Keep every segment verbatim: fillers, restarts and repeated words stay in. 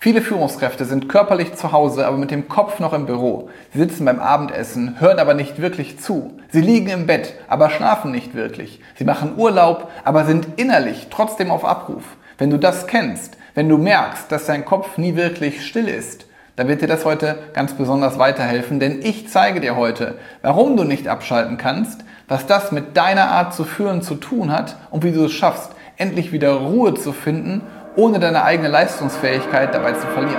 Viele Führungskräfte sind körperlich zu Hause, aber mit dem Kopf noch im Büro. Sie sitzen beim Abendessen, hören aber nicht wirklich zu. Sie liegen im Bett, aber schlafen nicht wirklich. Sie machen Urlaub, aber sind innerlich trotzdem auf Abruf. Wenn du das kennst, wenn du merkst, dass dein Kopf nie wirklich still ist, dann wird dir das heute ganz besonders weiterhelfen, denn ich zeige dir heute, warum du nicht abschalten kannst, was das mit deiner Art zu führen zu tun hat und wie du es schaffst, endlich wieder Ruhe zu finden, ohne deine eigene Leistungsfähigkeit dabei zu verlieren.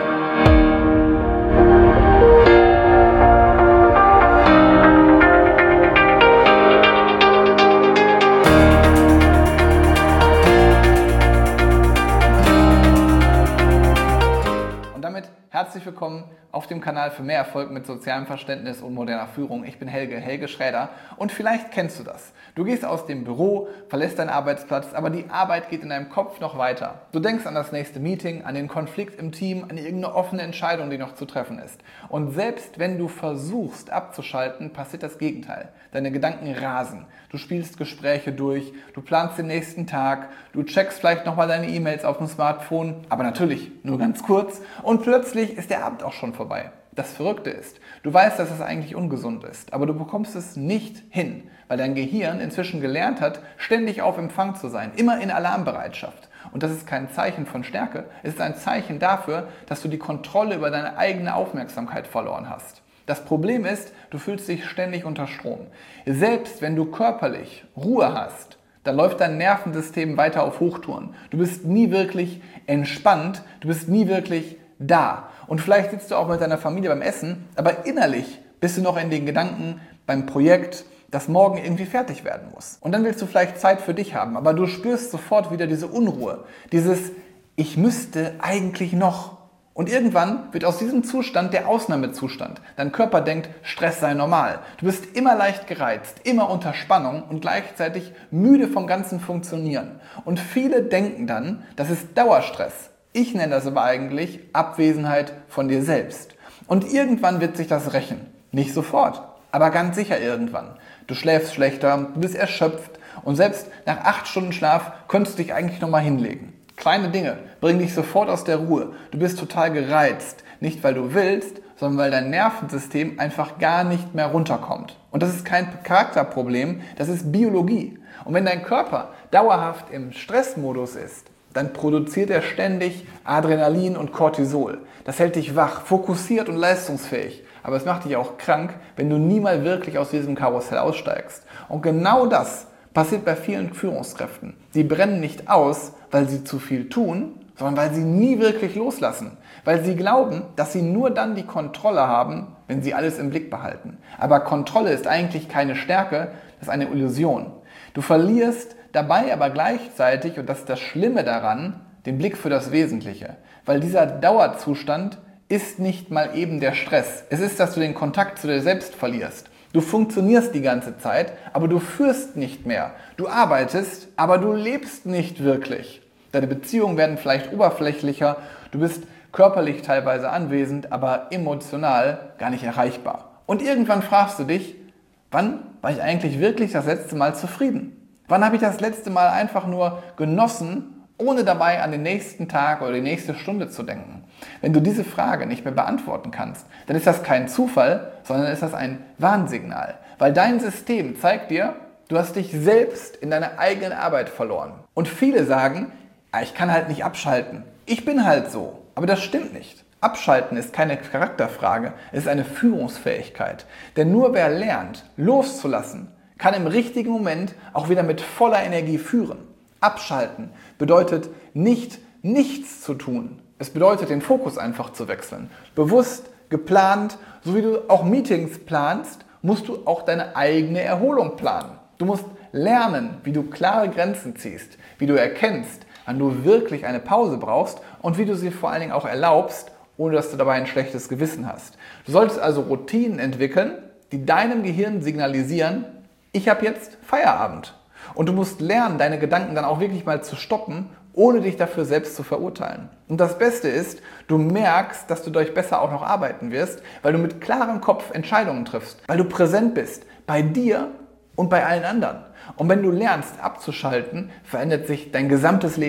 Und damit herzlich willkommen auf dem Kanal für mehr Erfolg mit sozialem Verständnis und moderner Führung. Ich bin Helge, Helge Schräder, und vielleicht kennst du das. Du gehst aus dem Büro, verlässt deinen Arbeitsplatz, aber die Arbeit geht in deinem Kopf noch weiter. Du denkst an das nächste Meeting, an den Konflikt im Team, an irgendeine offene Entscheidung, die noch zu treffen ist. Und selbst wenn du versuchst abzuschalten, passiert das Gegenteil. Deine Gedanken rasen. Du spielst Gespräche durch, du planst den nächsten Tag, du checkst vielleicht nochmal deine E-Mails auf dem Smartphone, aber natürlich nur ganz kurz, und plötzlich ist der Abend auch schon vorbei. Das Verrückte ist, du weißt, dass es eigentlich ungesund ist, aber du bekommst es nicht hin, weil dein Gehirn inzwischen gelernt hat, ständig auf Empfang zu sein, immer in Alarmbereitschaft. Und das ist kein Zeichen von Stärke, es ist ein Zeichen dafür, dass du die Kontrolle über deine eigene Aufmerksamkeit verloren hast. Das Problem ist, du fühlst dich ständig unter Strom. Selbst wenn du körperlich Ruhe hast, dann läuft dein Nervensystem weiter auf Hochtouren. Du bist nie wirklich entspannt, du bist nie wirklich da. Und vielleicht sitzt du auch mit deiner Familie beim Essen, aber innerlich bist du noch in den Gedanken beim Projekt, das morgen irgendwie fertig werden muss. Und dann willst du vielleicht Zeit für dich haben, aber du spürst sofort wieder diese Unruhe, dieses Ich müsste eigentlich noch. Und irgendwann wird aus diesem Zustand der Ausnahmezustand. Dein Körper denkt, Stress sei normal. Du bist immer leicht gereizt, immer unter Spannung und gleichzeitig müde vom ganzen Funktionieren. Und viele denken dann, das ist Dauerstress. Ich nenne das aber eigentlich Abwesenheit von dir selbst. Und irgendwann wird sich das rächen. Nicht sofort, aber ganz sicher irgendwann. Du schläfst schlechter, du bist erschöpft und selbst nach acht Stunden Schlaf könntest du dich eigentlich nochmal hinlegen. Kleine Dinge bringen dich sofort aus der Ruhe. Du bist total gereizt. Nicht, weil du willst, sondern weil dein Nervensystem einfach gar nicht mehr runterkommt. Und das ist kein Charakterproblem, das ist Biologie. Und wenn dein Körper dauerhaft im Stressmodus ist, dann produziert er ständig Adrenalin und Cortisol. Das hält dich wach, fokussiert und leistungsfähig. Aber es macht dich auch krank, wenn du nie mal wirklich aus diesem Karussell aussteigst. Und genau das passiert bei vielen Führungskräften. Sie brennen nicht aus, weil sie zu viel tun, sondern weil sie nie wirklich loslassen. Weil sie glauben, dass sie nur dann die Kontrolle haben, wenn sie alles im Blick behalten. Aber Kontrolle ist eigentlich keine Stärke, das ist eine Illusion. Du verlierst dabei aber gleichzeitig, und das ist das Schlimme daran, den Blick für das Wesentliche. Weil dieser Dauerzustand ist nicht mal eben der Stress. Es ist, dass du den Kontakt zu dir selbst verlierst. Du funktionierst die ganze Zeit, aber du führst nicht mehr. Du arbeitest, aber du lebst nicht wirklich. Deine Beziehungen werden vielleicht oberflächlicher, du bist körperlich teilweise anwesend, aber emotional gar nicht erreichbar. Und irgendwann fragst du dich, wann war ich eigentlich wirklich das letzte Mal zufrieden? Wann habe ich das letzte Mal einfach nur genossen, ohne dabei an den nächsten Tag oder die nächste Stunde zu denken? Wenn du diese Frage nicht mehr beantworten kannst, dann ist das kein Zufall, sondern ist das ein Warnsignal. Weil dein System zeigt dir, du hast dich selbst in deiner eigenen Arbeit verloren. Und viele sagen, ich kann halt nicht abschalten. Ich bin halt so. Aber das stimmt nicht. Abschalten ist keine Charakterfrage, es ist eine Führungsfähigkeit. Denn nur wer lernt, loszulassen, kann im richtigen Moment auch wieder mit voller Energie führen. Abschalten bedeutet nicht, nichts zu tun. Es bedeutet, den Fokus einfach zu wechseln. Bewusst, geplant, so wie du auch Meetings planst, musst du auch deine eigene Erholung planen. Du musst lernen, wie du klare Grenzen ziehst, wie du erkennst, wann du wirklich eine Pause brauchst und wie du sie vor allen Dingen auch erlaubst, ohne dass du dabei ein schlechtes Gewissen hast. Du solltest also Routinen entwickeln, die deinem Gehirn signalisieren, ich habe jetzt Feierabend. Und du musst lernen, deine Gedanken dann auch wirklich mal zu stoppen, ohne dich dafür selbst zu verurteilen. Und das Beste ist, du merkst, dass du dadurch besser auch noch arbeiten wirst, weil du mit klarem Kopf Entscheidungen triffst, weil du präsent bist, bei dir und bei allen anderen. Und wenn du lernst abzuschalten, verändert sich dein gesamtes Leben.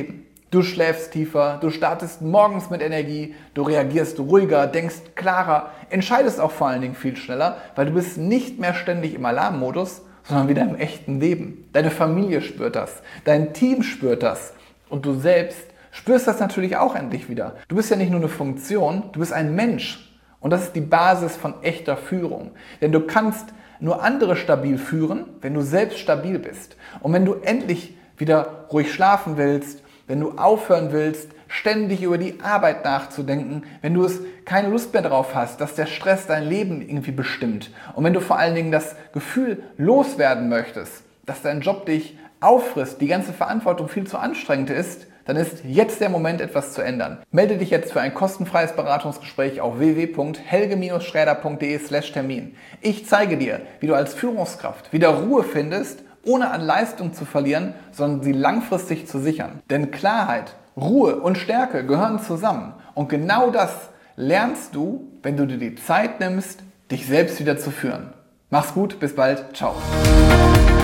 Du schläfst tiefer, du startest morgens mit Energie, du reagierst ruhiger, denkst klarer, entscheidest auch vor allen Dingen viel schneller, weil du bist nicht mehr ständig im Alarmmodus, sondern wieder im echten Leben. Deine Familie spürt das, dein Team spürt das und du selbst spürst das natürlich auch endlich wieder. Du bist ja nicht nur eine Funktion, du bist ein Mensch und das ist die Basis von echter Führung. Denn du kannst nur andere stabil führen, wenn du selbst stabil bist. Und wenn du endlich wieder ruhig schlafen willst, wenn du aufhören willst, ständig über die Arbeit nachzudenken, wenn du es keine Lust mehr darauf hast, dass der Stress dein Leben irgendwie bestimmt und wenn du vor allen Dingen das Gefühl loswerden möchtest, dass dein Job dich auffrisst, die ganze Verantwortung viel zu anstrengend ist, dann ist jetzt der Moment, etwas zu ändern. Melde dich jetzt für ein kostenfreies Beratungsgespräch auf w w w punkt helge schräder punkt de slash Termin. Ich zeige dir, wie du als Führungskraft wieder Ruhe findest, ohne an Leistung zu verlieren, sondern sie langfristig zu sichern. Denn Klarheit, Ruhe und Stärke gehören zusammen. Und genau das lernst du, wenn du dir die Zeit nimmst, dich selbst wieder zu führen. Mach's gut, bis bald, ciao.